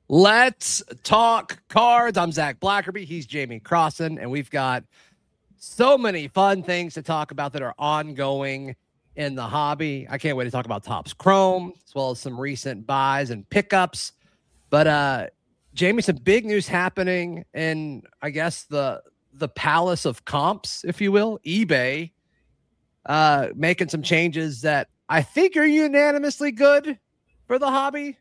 Let's talk cards. I'm Zach Blackerby. He's Jamie Crossan, and we've got so many fun things to talk about that are ongoing in the hobby. I can't wait to talk about Topps Chrome, as well as some recent buys and pickups. But Jamie, some big news happening in, I guess, the palace of comps, if you will, eBay, making some changes that I think are unanimously good for the hobby.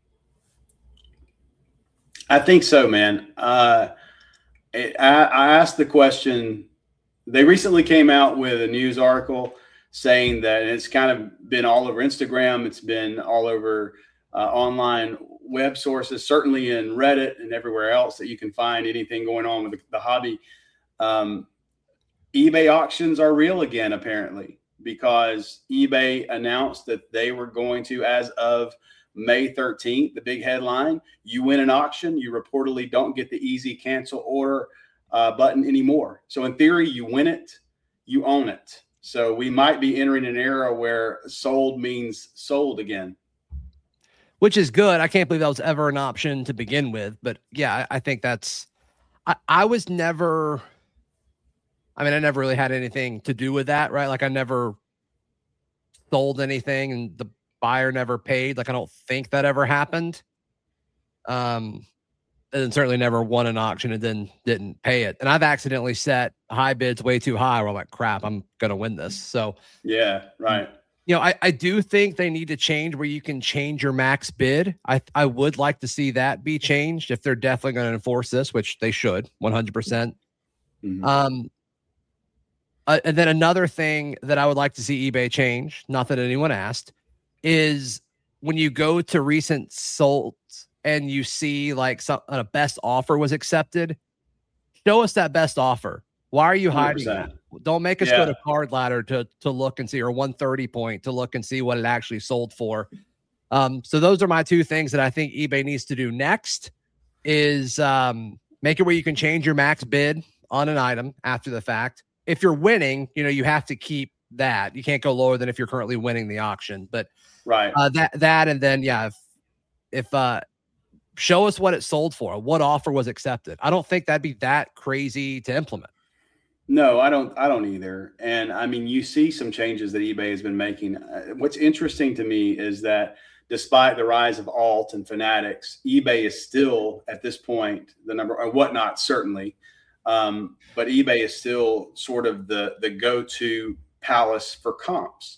I think so, man. I asked the question. They recently came out with a news article saying that it's kind of been all over Instagram. It's been all over online web sources, certainly in Reddit and everywhere else that you can find anything going on with the hobby. eBay auctions are real again, apparently, because eBay announced that they were going to, as of May 13th, the big headline, you win an auction, you reportedly don't get the easy cancel order button anymore. So in theory, you win it, you own it. So we might be entering an era where sold means sold again. Which is good. I can't believe that was ever an option to begin with. But yeah, I think that's, I was never, I never really had anything to do with that, right? Like I never sold anything and the buyer never paid. Like I don't think that ever happened. And certainly never won an auction and then didn't pay it. And I've accidentally set high bids way too high where I'm like, crap, I'm going to win this. So yeah, right. You know, I do think they need to change where you can change your max bid. I would like to see that be changed if they're definitely going to enforce this, which they should 100%. And then another thing that I would like to see eBay change, not that anyone asked, is when you go to recent sold and you see like a best offer was accepted, show us that best offer. Why are you hiding 100%. That? Don't make us go to Card Ladder to look and see, or 130 point to look and see what it actually sold for. So those are my two things that I think eBay needs to do next is make it where you can change your max bid on an item after the fact. If you're winning, you know, you have to keep that. You can't go lower than if you're currently winning the auction. But right, that and then if show us what it sold for, what offer was accepted. I don't think that'd be that crazy to implement. No, I don't either. And I mean, you see some changes that eBay has been making. What's interesting to me is that despite the rise of alt and fanatics, eBay is still at this point the number, or whatnot, certainly. But eBay is still sort of the go-to palace for comps.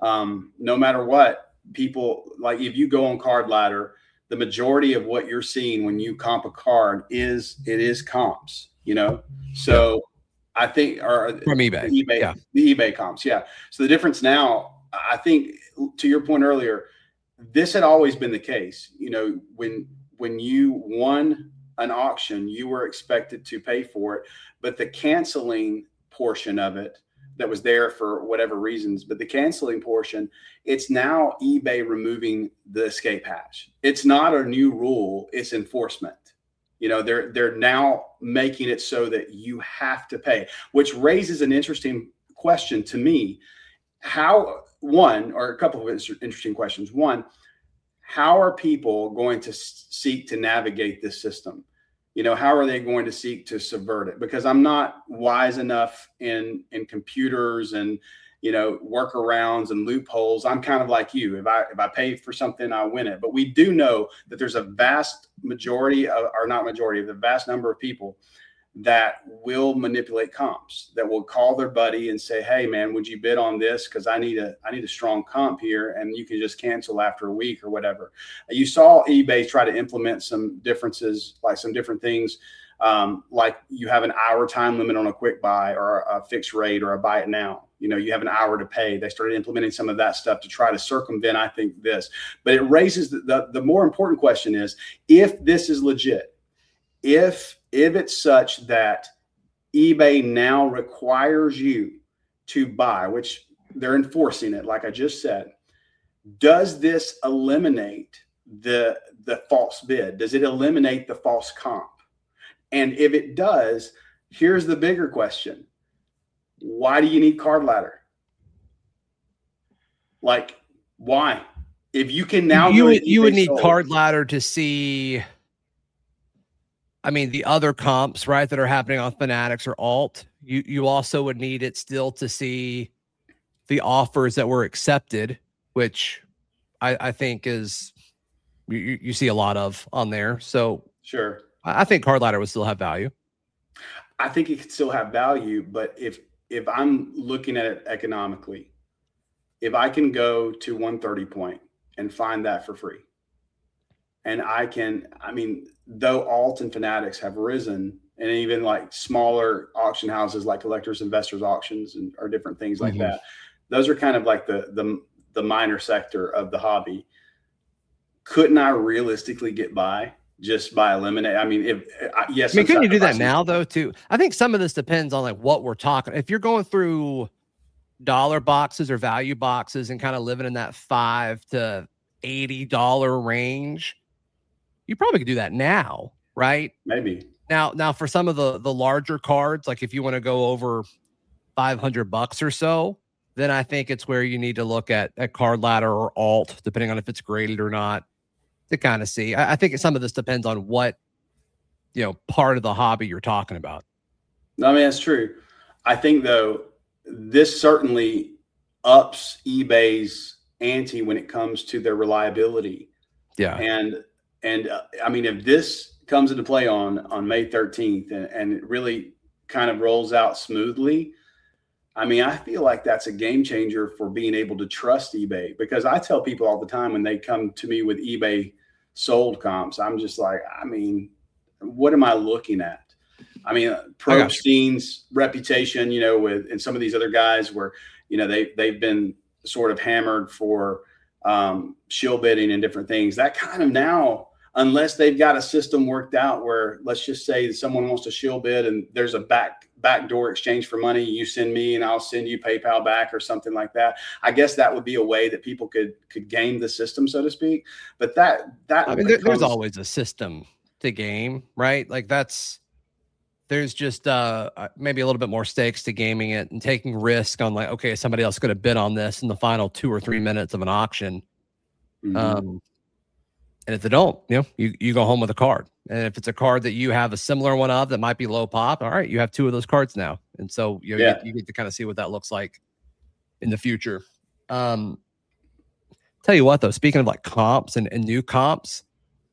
No matter what, people, like if you go on Card Ladder, the majority of what you're seeing when you comp a card is comps, you know? So I think, or from eBay, the eBay comps. Yeah. So the difference now, I think to your point earlier, this had always been the case. You know, when you won an auction, you were expected to pay for it, but the canceling portion of it that was there for whatever reasons, but the canceling portion, it's now eBay removing the escape hash. It's not a new rule, it's enforcement. You know, they're now making it so that you have to pay, which raises an interesting question to me. How, one, or a couple of interesting questions. One, how are people going to seek to navigate this system? You know, how are they going to seek to subvert it? Because I'm not wise enough in computers and, you know, workarounds and loopholes. I'm kind of like you. If I pay for something, I win it. But we do know that there's a vast majority of, or not majority, the vast number of people that will manipulate comps, that will call their buddy and say, hey man, would you bid on this? Cause I need a strong comp here. And you can just cancel after a week or whatever. You saw eBay try to implement some differences, like some different things. Like you have an hour time limit on a quick buy or a fixed rate or a buy it now. You know, you have an hour to pay. They started implementing some of that stuff to try to circumvent, I think, this. But it raises the more important question is, if this is legit, if it's such that eBay now requires you to buy, which they're enforcing it, like I just said, does this eliminate the false bid? Does it eliminate the false comp? And if it does, here's the bigger question. Why do you need Card Ladder? Like, why? If you can now, you would need Card Ladder to see I mean, the other comps, right, that are happening on Fanatics or Alt, you also would need it still to see the offers that were accepted, which I think is you see a lot of on there. So sure, I think Card Ladder would still have value. I think it could still have value, but if I'm looking at it economically, if I can go to 130 point and find that for free, and though Alt and Fanatics have risen, and even like smaller auction houses like Collectors Investors Auctions or different things like that, those are kind of like the minor sector of the hobby. Couldn't I realistically get by just by eliminating? I mean, couldn't you do that now though too? I think some of this depends on like what we're talking. If you're going through dollar boxes or value boxes and kind of living in that $5 to $80 range, you probably could do that now, right? Maybe. Now for some of the larger cards, like if you want to go over $500 or so, then I think it's where you need to look at Card Ladder or Alt, depending on if it's graded or not, to kind of see. I think some of this depends on what, part of the hobby you're talking about. I mean, that's true. I think though, this certainly ups eBay's ante when it comes to their reliability. Yeah. And I mean, if this comes into play on May 13th and it really kind of rolls out smoothly, I mean, I feel like that's a game changer for being able to trust eBay, because I tell people all the time when they come to me with eBay sold comps, I'm just like, I mean, what am I looking at? I mean, Probstein's reputation, and some of these other guys where, they've been sort of hammered for shill bidding and different things. That kind of now, unless they've got a system worked out where, let's just say someone wants to shill bid and there's a backdoor exchange for money, you send me and I'll send you PayPal back or something like that. I guess that would be a way that people could game the system, so to speak. But there's always a system to game, right? Like there's just maybe a little bit more stakes to gaming it and taking risk on like, okay, somebody else could have bid on this in the final 2 or 3 minutes of an auction. And if they don't, you go home with a card. And if it's a card that you have a similar one of that might be low pop, all right, you have 2 of those cards now. And so you get to kind of see what that looks like in the future. Tell you what, though, speaking of like comps and new comps,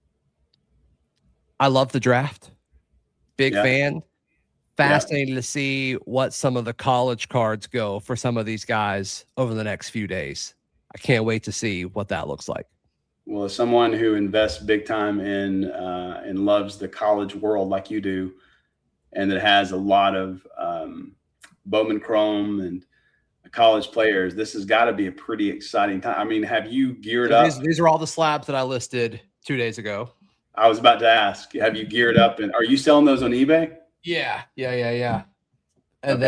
I love the draft. Big fan. Fascinating to see what some of the college cards go for some of these guys over the next few days. I can't wait to see what that looks like. Well, as someone who invests big time in and loves the college world like you do, and that has a lot of Bowman Chrome and college players, this has got to be a pretty exciting time. I mean, have you geared up? These are all the slabs that I listed 2 days ago. I was about to ask, have you geared up, and are you selling those on eBay? Yeah. And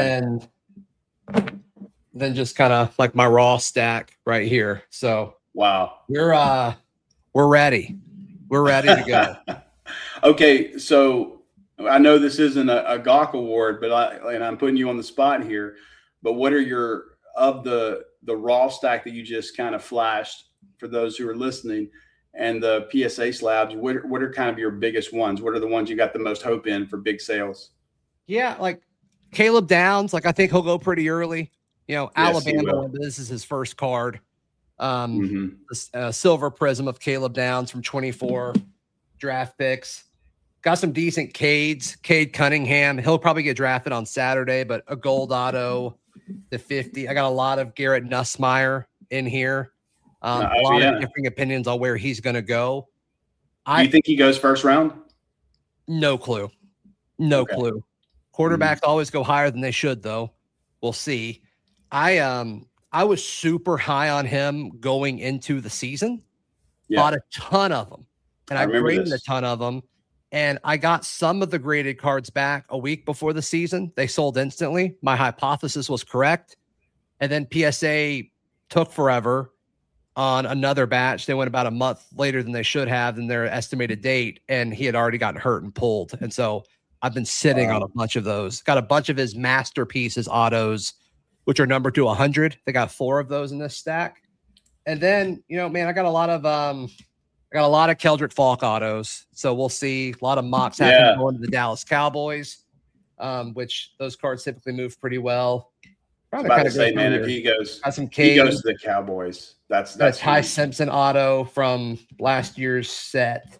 then just kind of like my raw stack right here. So wow, we're ready. We're ready to go. Okay, so I know this isn't a Gawk award, but I'm putting you on the spot here. But what are of the raw stack that you just kind of flashed for those who are listening, and the PSA slabs? What are kind of your biggest ones? What are the ones you got the most hope in for big sales? Yeah, like Caleb Downs. Like I think he'll go pretty early. Alabama. This is his first card. The silver prism of Caleb Downs from 24 draft picks. Got some decent Cade Cunningham. He'll probably get drafted on Saturday, but a gold auto, the 50. I got a lot of Garrett Nussmeier in here. A lot of differing opinions on where he's going to go. Do you think he goes first round? No clue. No clue. Quarterbacks always go higher than they should, though. We'll see. I was super high on him going into the season. Bought a ton of them, and I graded a ton of them. And I got some of the graded cards back a week before the season. They sold instantly. My hypothesis was correct. And then PSA took forever on another batch. They went about a month later than they should have than their estimated date. And he had already gotten hurt and pulled. And so I've been sitting on a bunch of those. Got a bunch of his masterpieces autos, which are numbered to 100. They got 4 of those in this stack. And then, I got a lot of I got a lot of Keldrick Falk autos, so we'll see. A lot of mocks happening going to the Dallas Cowboys, which those cards typically move pretty well. I was about to say, man, if he goes to the Cowboys, that's Ty Simpson auto from last year's set.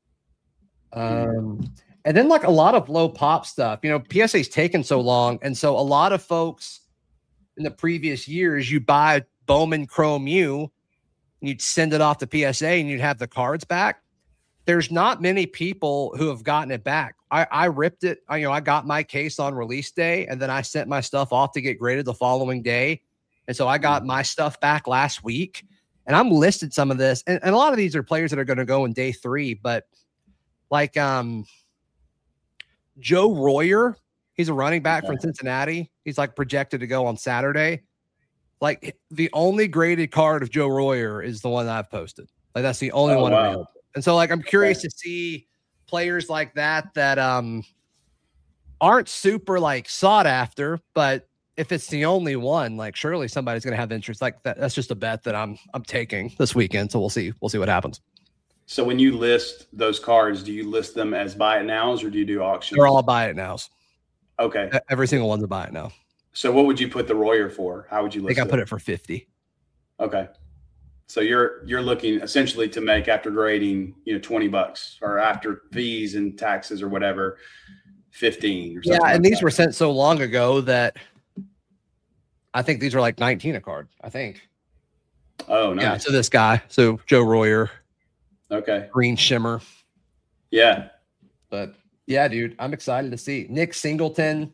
And then like a lot of low pop stuff. You know, PSA's taken so long, and so a lot of folks in the previous years, you buy Bowman Chrome U, and you'd send it off to PSA, and you'd have the cards back. There's not many people who have gotten it back. I ripped it. I got my case on release day, and then I sent my stuff off to get graded the following day. And so I got my stuff back last week, and I'm listed some of this. And a lot of these are players that are going to go in day 3, but like Joe Royer, he's a running back from Cincinnati. He's like projected to go on Saturday. Like the only graded card of Joe Royer is the one that I've posted. Like that's the only one available. And so like I'm curious to see players like that aren't super like sought after, but if it's the only one, like surely somebody's going to have interest. Like that's just a bet that I'm taking this weekend. So we'll see what happens. So when you list those cards, do you list them as buy it nows or do you do auctions? They're all buy it nows. Okay. Every single one's a buy it now. So what would you put the Royer for? How would you list it? I think I put it for 50. Okay. So you're looking essentially to make after grading, $20 or after fees and taxes or whatever, 15 or something. Yeah, and these were sent so long ago that I think these are like 19 a card, I think. Oh, nice. Yeah, so this guy, so Joe Royer. Okay. Green shimmer. Yeah. But yeah, dude, I'm excited to see Nick Singleton.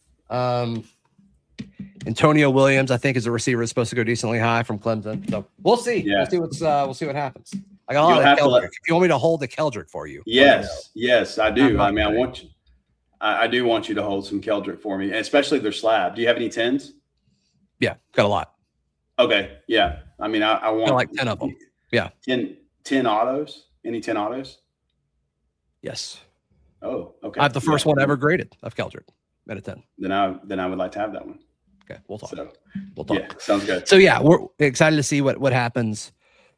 Antonio Williams, I think, is a receiver that's supposed to go decently high from Clemson. So we'll see. Yeah. We'll see what happens. I got a lot of Keldrick. If you want me to hold the Keldrick for you. Yes, I do. I mean, I do want you to hold some Keldrick for me, especially their slab. Do you have any 10s? Yeah, got a lot. Okay. Yeah. I mean, I want like 10 of them. Yeah. 10 autos. Any 10 autos? Yes. Oh, okay. I have the first one ever graded of Keldrick at a 10. Then I would like to have that one. Okay, we'll talk. Yeah, sounds good. So yeah, we're excited to see what happens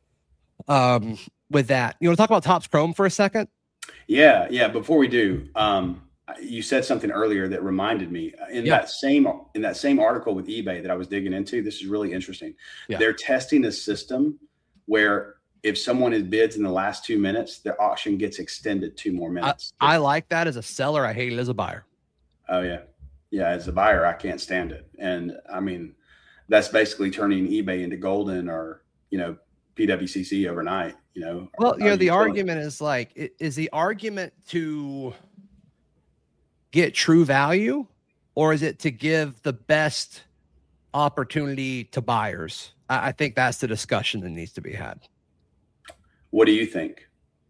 with that. You want to talk about Topps Chrome for a second? Yeah. Before we do, you said something earlier that reminded me in that same article with eBay that I was digging into. This is really interesting. Yeah. They're testing a system where if someone bids in the last 2 minutes, their auction gets extended 2 more minutes. I like that as a seller. I hate it as a buyer. Oh yeah. Yeah, as a buyer, I can't stand it. And I mean, that's basically turning eBay into golden or, PWCC overnight, Well, the argument is like, is the argument to get true value or is it to give the best opportunity to buyers? I think that's the discussion that needs to be had. What do you think?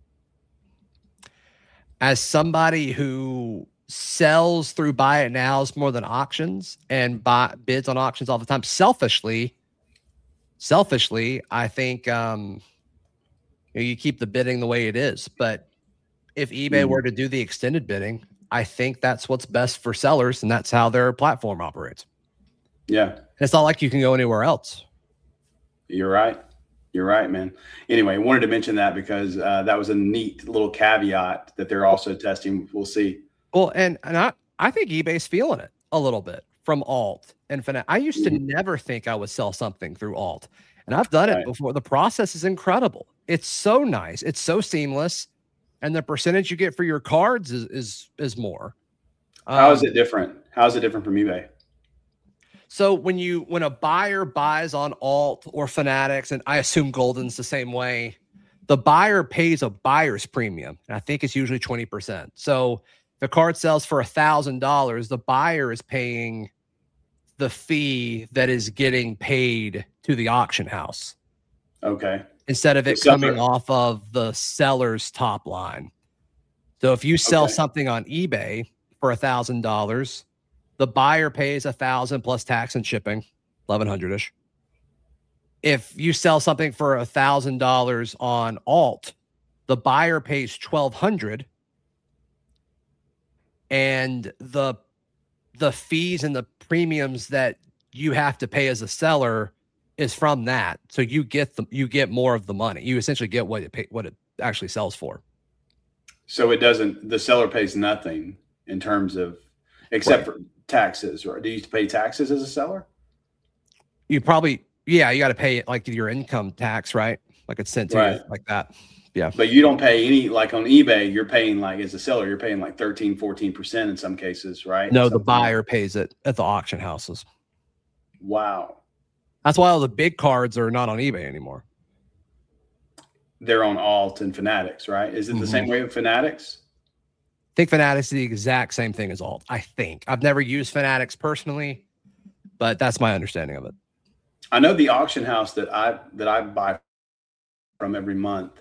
As somebody who sells through buy it nows more than auctions and bids on auctions all the time. Selfishly, I think you keep the bidding the way it is. But if eBay were to do the extended bidding, I think that's what's best for sellers, and that's how their platform operates. Yeah, and it's not like you can go anywhere else. You're right, man. Anyway, I wanted to mention that because that was a neat little caveat that they're also testing. We'll see. Well, and I think eBay's feeling it a little bit from alt and Fanatics. I used to never think I would sell something through alt, and I've done it before. The process is incredible. It's so nice. It's so seamless, and the percentage you get for your cards is more. How is it different? How is it different from eBay? So when a buyer buys on alt or Fanatics, and I assume Golden's the same way, the buyer pays a buyer's premium, and I think it's usually 20%. So the card sells for $1,000. The buyer is paying the fee that is getting paid to the auction house. Okay. Instead of it coming off of the seller's top line. So if you sell something on eBay for $1,000, the buyer pays $1,000 plus tax and shipping, $1,100-ish. If you sell something for $1,000 on alt, the buyer pays $1,200. And the fees and the premiums that you have to pay as a seller is from that. So you get more of the money. You essentially get what it actually sells for. So the seller pays nothing in terms of, except for taxes, or do you pay taxes as a seller? You probably, you got to pay it like your income tax, right? Like it's sent to you like that. Yeah. But you don't pay any, like on eBay, you're paying like, as a seller, you're paying like 13, 14% in some cases, right? No, the buyer pays it at the auction houses. Wow. That's why all the big cards are not on eBay anymore. They're on Alt and Fanatics, right? Is it the same way with Fanatics? I think Fanatics is the exact same thing as Alt. I think. I've never used Fanatics personally, but that's my understanding of it. I know the auction house that I buy from every month.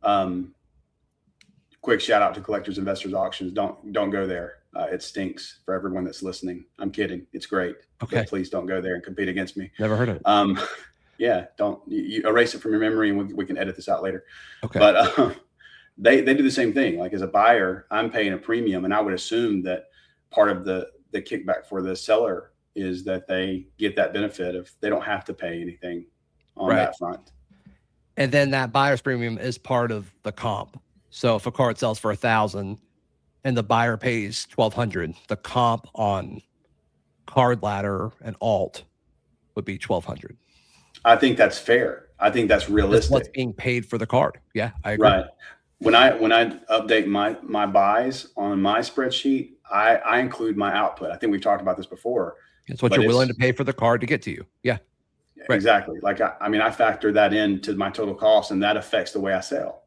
Quick shout out to Collectors Investors Auctions. Don't go there. It stinks for everyone that's listening. I'm kidding. It's great. Okay. But please don't go there and compete against me. Never heard of it. Yeah, don't you erase it from your memory, and we can edit this out later. Okay. But they do the same thing. Like as a buyer, I'm paying a premium, and I would assume that part of the kickback for the seller is that they get that benefit of they don't have to pay anything on that front. And then that buyer's premium is part of the comp. So if a card sells for $1,000 and the buyer pays $1,200, the comp on Card Ladder and Alt would be $1,200. I think that's fair. I think that's realistic. That's what's being paid for the card. Yeah, I agree. Right. When I update my buys on my spreadsheet, I include my output. I think we've talked about this before. It's what you're willing to pay for the card to get to you. Yeah. Right. Exactly. Like I factor that into my total cost, and that affects the way I sell.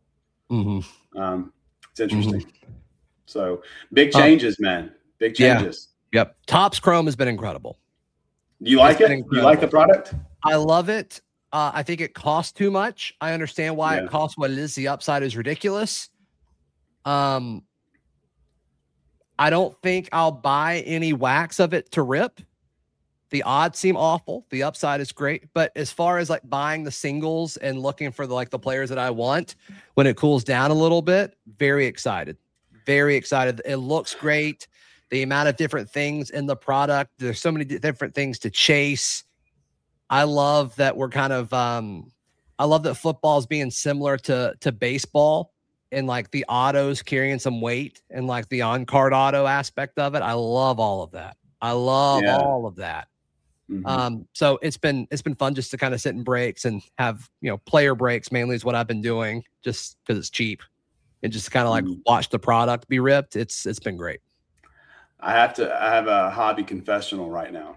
It's interesting. So big changes, man. Big changes. Yeah. Yep. Topps Chrome has been incredible. Do you like it? You like the product? I love it. I think it costs too much. I understand why it costs what it is. The upside is ridiculous. I don't think I'll buy any wax of it to rip. The odds seem awful. The upside is great. But as far as like buying the singles and looking for the players that I want when it cools down a little bit, very excited. Very excited. It looks great. The amount of different things in the product. There's so many different things to chase. I love that we're kind of I love that football is being similar to baseball and like the autos carrying some weight and like the on-card auto aspect of it. I love all of that. I love all of that. So it's been fun just to kind of sit in breaks and have, player breaks mainly is what I've been doing just because it's cheap and just kind of like watch the product be ripped. It's been great. I have a hobby confessional right now.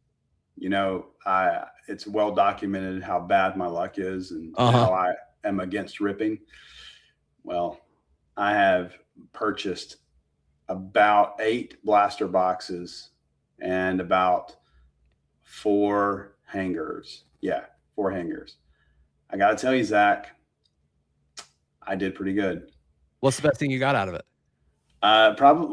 It's well documented how bad my luck is and how I am against ripping. Well, I have purchased about 8 blaster boxes and about 4 hangers. Yeah, 4 hangers. I got to tell you, Zach, I did pretty good. What's the best thing you got out of it? Probably,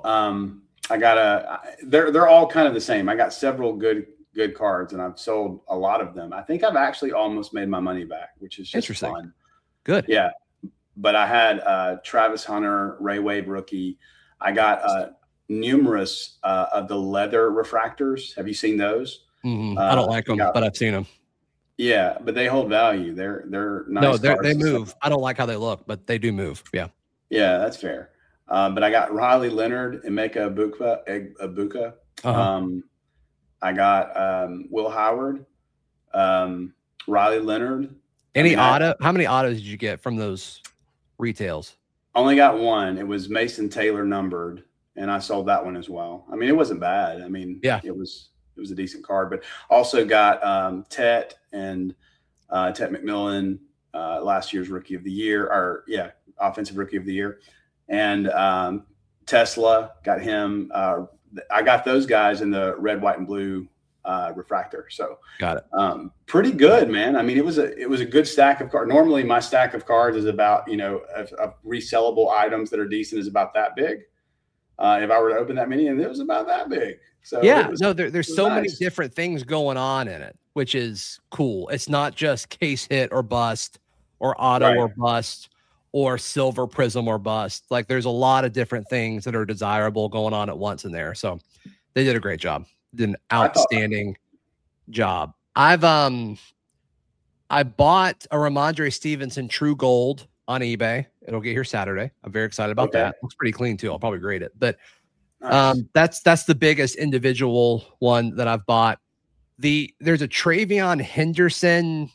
they're all kind of the same. I got several good cards and I've sold a lot of them. I think I've actually almost made my money back, which is just interesting. Fun. Good. Yeah. But I had Travis Hunter, Ray Wade rookie. I got numerous of the leather refractors. Have you seen those? I don't like them, but I've seen them. Yeah, but they hold value. They're nice. No, they move. I don't like how they look, but they do move. Yeah. Yeah, that's fair. But I got Riley Leonard, Emeka Egbuka. I got Will Howard, Riley Leonard. How many autos did you get from those retails? Only got one. It was Mason Taylor numbered, and I sold that one as well. I mean, it wasn't bad. I mean, it was a decent card, but also got Tet and Tet McMillan, last year's rookie of the year, offensive rookie of the year. And Tesla, got him. I got those guys in the red, white, and blue refractor. So got it. Pretty good, man. I mean, it was a good stack of cards. Normally my stack of cards is about, of resellable items that are decent is about that big. If I were to open that many, and it was about that big. So there's so many different things going on in it, which is cool. It's not just case hit or bust or auto or bust or silver prism or bust. Like there's a lot of different things that are desirable going on at once in there. So they did a great job. Did an outstanding job. I bought a Ramondre Stevenson True Gold on eBay. It'll get here Saturday. I'm very excited about that. Looks pretty clean too. I'll probably grade it. But nice. That's the biggest individual one that I've bought. There's a Travion Henderson.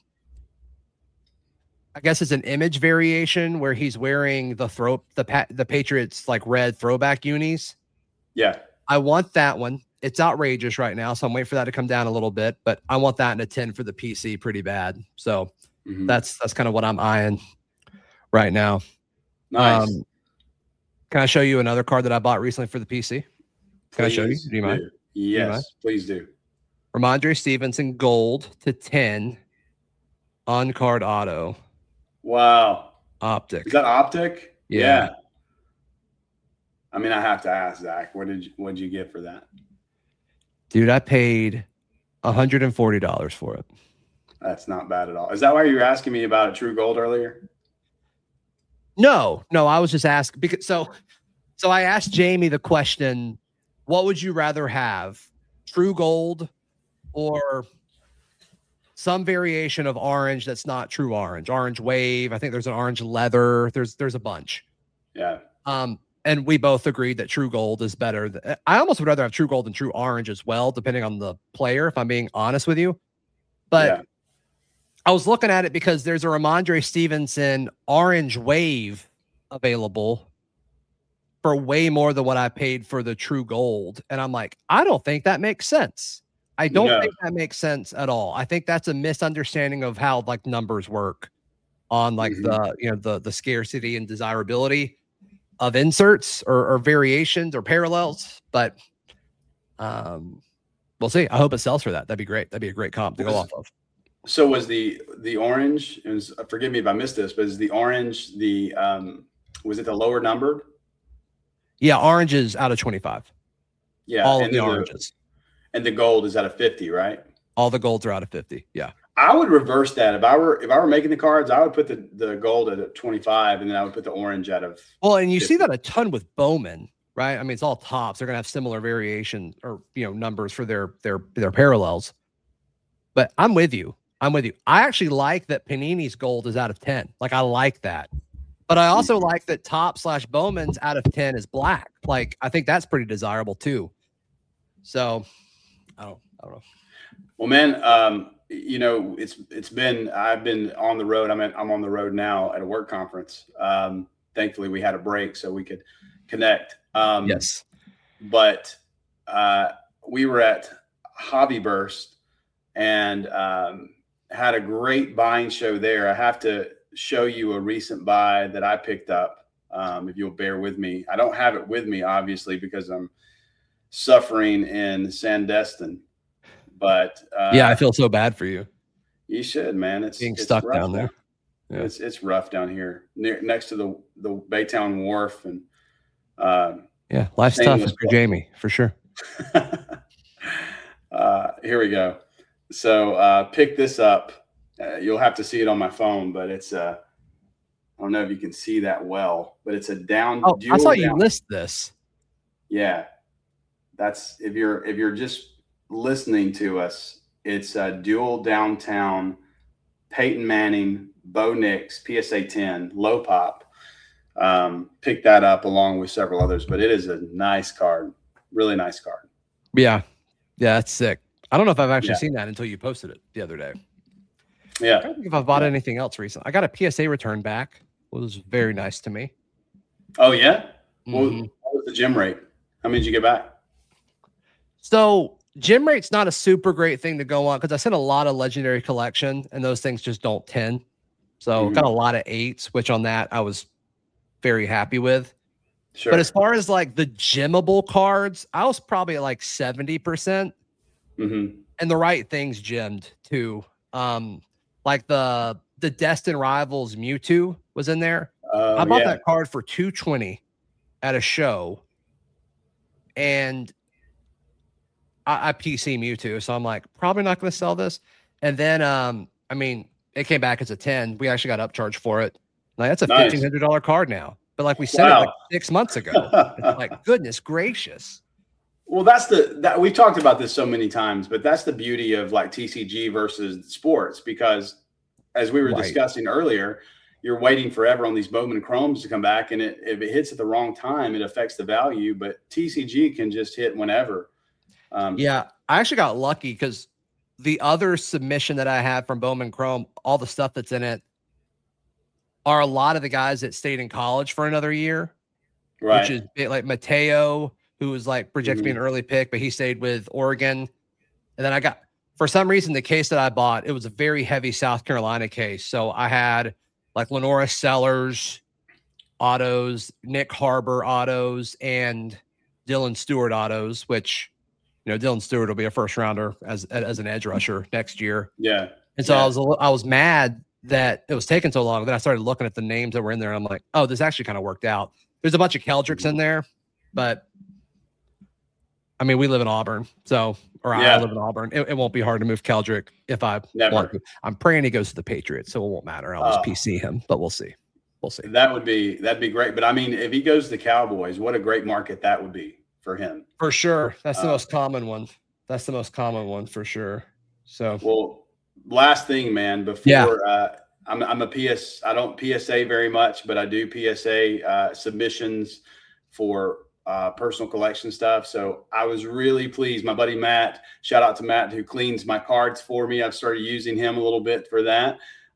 I guess it's an image variation where he's wearing the Patriots like red throwback unis. Yeah. I want that one. It's outrageous right now, so I'm waiting for that to come down a little bit, but I want that in a 10 for the PC pretty bad. So that's kind of what I'm eyeing right now. Nice. Can I show you another card that I bought recently for the PC? Can I show you? Do you mind? Yes, please do. Ramondre Stevenson gold to 10 on card auto. Wow. Optic. Is that optic? Yeah. I mean, I have to ask, Zach, what did you get for that? Dude, I paid $140 for it. That's not bad at all. Is that why you were asking me about a True Gold earlier? No, I was just asking because so I asked Jamie the question, what would you rather have? True Gold or some variation of orange that's not true orange? Orange Wave. I think there's an orange leather. There's a bunch. Yeah. And we both agreed that True Gold is better. I almost would rather have True Gold than True Orange as well, depending on the player, if I'm being honest with you. But I was looking at it because there's a Ramondre Stevenson Orange Wave available for way more than what I paid for the True Gold. And I'm like, I don't think that makes sense. I don't think that makes sense at all. I think that's a misunderstanding of how like numbers work on like the scarcity and desirability of inserts or variations or parallels, but we'll see. I hope it sells for that. That'd be great. That'd be a great comp to go off of. So was the orange, and forgive me if I missed this, but is the orange was it the lower numbered? Yeah, orange is out of 25. Yeah, all of the oranges. And the gold is out of 50, right? All the golds are out of 50. Yeah. I would reverse that. If I were making the cards, I would put the gold at 25, and then I would put the orange out of. Well, and you 50. See that a ton with Bowman, right? I mean, it's all tops. They're gonna have similar variation or numbers for their parallels. But I'm with you. I actually like that Panini's gold is out of 10. Like I like that. But I also like that top/Bowman's out of 10 is black. Like I think that's pretty desirable too. So I don't know. Well, man, I've been on the road. I'm on the road now at a work conference. Thankfully we had a break so we could connect. Yes. But we were at Hobby Burst and had a great buying show there. I have to show you a recent buy that I picked up. If you'll bear with me. I don't have it with me, obviously, because I'm suffering in Sandestin. But yeah, I feel so bad for you. You should, man. It's being stuck down there. Yeah. It's rough down here, next to the Baytown Wharf, and yeah, life's tough for Jamie for sure. Here we go. So pick this up. You'll have to see it on my phone, but it's I don't know if you can see that well, but it's a down. Oh, I saw you list this. Yeah, that's if you're just listening to us, it's a dual downtown Peyton Manning, Bo Nix, PSA 10, low pop. Pick that up along with several others, but it is a nice card, really nice card. Yeah, that's sick. I don't know if I've actually seen that until you posted it the other day. Yeah, I don't think if I've bought anything else recently. I got a PSA return back. It was very nice to me. Oh yeah, what was the gem rate? How many did you get back? So gem rate's not a super great thing to go on because I sent a lot of legendary collection and those things just don't 10. So got a lot of 8s, which on that I was very happy with. Sure. But as far as like the gemmable cards, I was probably at like 70%. And the right things gemmed too. Like the Destin Rivals Mewtwo was in there. I bought that card for $220 at a show. And I PC Mewtwo, so I'm like, probably not going to sell this. And then, I mean, it came back as a 10. We actually got upcharged for it. Like that's a $1,500 card now. But like we said it like 6 months ago. It's like, goodness gracious. Well, we've talked about this so many times, but that's the beauty of like TCG versus sports, because as we were discussing earlier, you're waiting forever on these Bowman Chromes to come back, and if it hits at the wrong time, it affects the value. But TCG can just hit whenever. Yeah, I actually got lucky because the other submission that I had from Bowman Chrome, all the stuff that's in it, are a lot of the guys that stayed in college for another year, right? Which is like Mateo, who was like projected to be an early pick, but he stayed with Oregon. And then I got, for some reason, the case that I bought, it was a very heavy South Carolina case. So I had like Lenora Sellers autos, Nick Harbor autos, and Dylan Stewart autos, which, you know, Dylan Stewart will be a first rounder as an edge rusher next year. Yeah. And so I was mad that it was taking so long. Then I started looking at the names that were in there, and I'm like, oh, this actually kind of worked out. There's a bunch of Keldricks in there, but I mean, we live in Auburn, so I live in Auburn. It won't be hard to move Keldrick if I want to. I'm praying he goes to the Patriots, so it won't matter. I'll just PC him, but we'll see. We'll see. That'd be great. But I mean, if he goes to the Cowboys, what a great market that would be for him. For sure. That's the most common one. That's the most common one for sure. So, well, last thing, man, before I'm a PS, I don't PSA very much, but I do PSA submissions for personal collection stuff. So I was really pleased. My buddy Matt, shout out to Matt, who cleans my cards for me. I've started using him a little bit for that.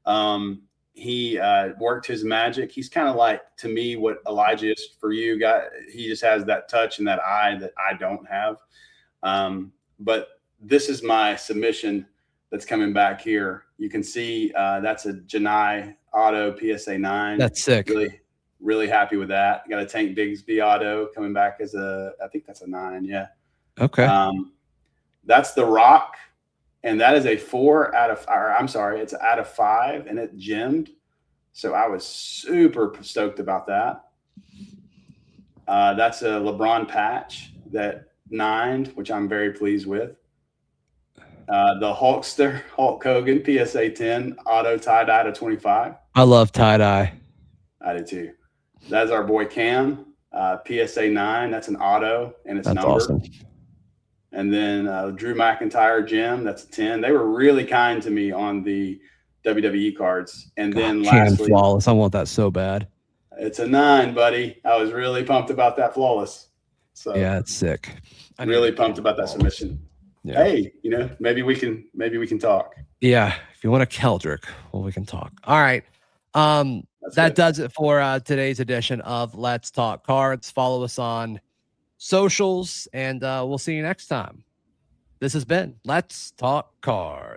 He worked his magic. He's kind of like, to me, what Elijah is for you guys. He just has that touch and that eye that I don't have. But this is my submission that's coming back here. You can see that's a Janai auto PSA 9. That's sick. Really happy with that. Got a Tank Bigsby auto coming back as I think that's a 9. Yeah. Okay. That's the Rock. And that is a 4 out of, or I'm sorry, it's out of 5, and it gemmed. So I was super stoked about that. That's a LeBron patch that 9'd, which I'm very pleased with. The Hulkster, Hulk Hogan, PSA 10, auto tie-dye to 25. I love tie-dye. I do too. That's our boy Cam, PSA 9. That's an auto, and it's numbered. Awesome. And then Drew McIntyre gem, that's a 10. They were really kind to me on the WWE cards. And then lastly, Flawless. I want that so bad. It's a 9, buddy. I was really pumped about that Flawless. So yeah, it's sick. I'm really pumped about that submission. Yeah. Hey, you know, maybe we can talk. Yeah, if you want a Keldrick, well, we can talk. All right. That does it for today's edition of Let's Talk Cards. Follow us on socials, and we'll see you next time. This has been Let's Talk Cards.